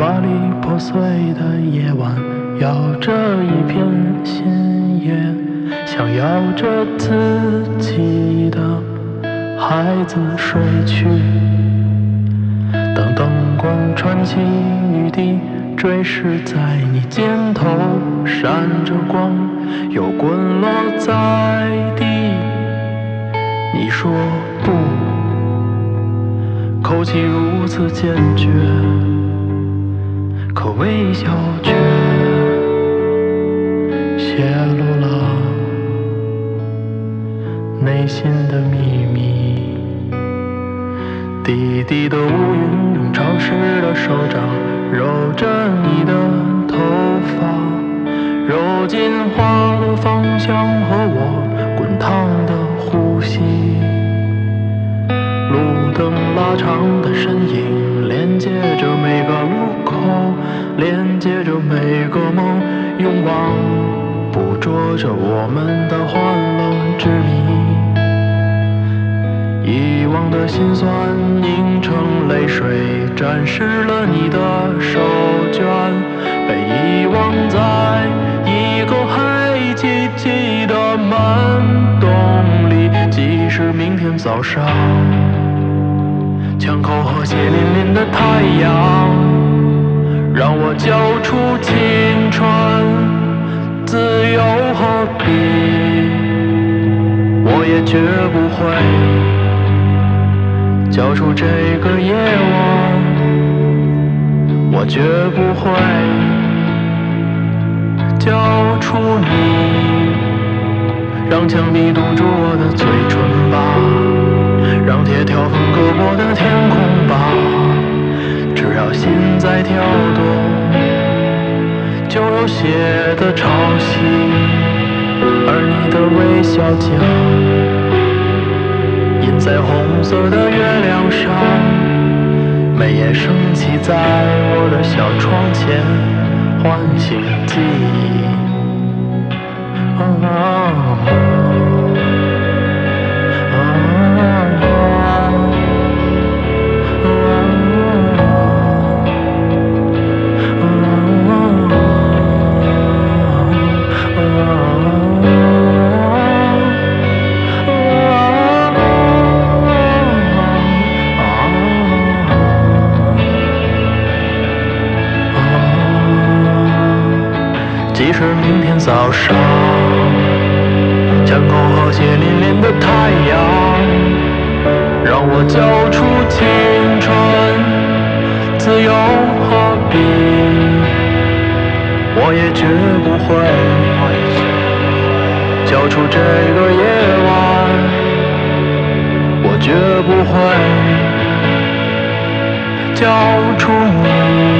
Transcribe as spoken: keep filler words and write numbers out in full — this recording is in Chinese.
支离破碎的夜晚，摇着一片新叶，想要着自己的孩子睡去。当灯光穿起雨滴，坠饰在你肩头，闪着光，又滚落在地。你说不，口气如此坚决，可微笑却泄露了内心的秘密。低低的乌云用潮湿的手掌揉着你的头发，揉进花的芳香和我滚烫的呼吸。路灯拉长的身影连接着每个路口，连接着每个梦，勇往捕捉着我们的欢乐之谜。遗忘的心酸凝成泪水，沾湿了你的手绢，被遗忘在一个黑漆漆的门洞里。即使明天早上枪口和血淋淋的太阳让我交出青春，自由何必，我也绝不会交出这个夜晚，我绝不会交出你。让枪毙堵住我的嘴唇吧，让铁条分割我的天空吧，只要心在跳动，就有血的潮汐。而你的微笑将印在红色的月亮上，每夜升起在我的小窗前，唤醒记忆。哦哦即使明天早上枪口和血淋淋的太阳让我交出青春，自由何必，我也绝不会交出这个夜晚，我绝不会交出你。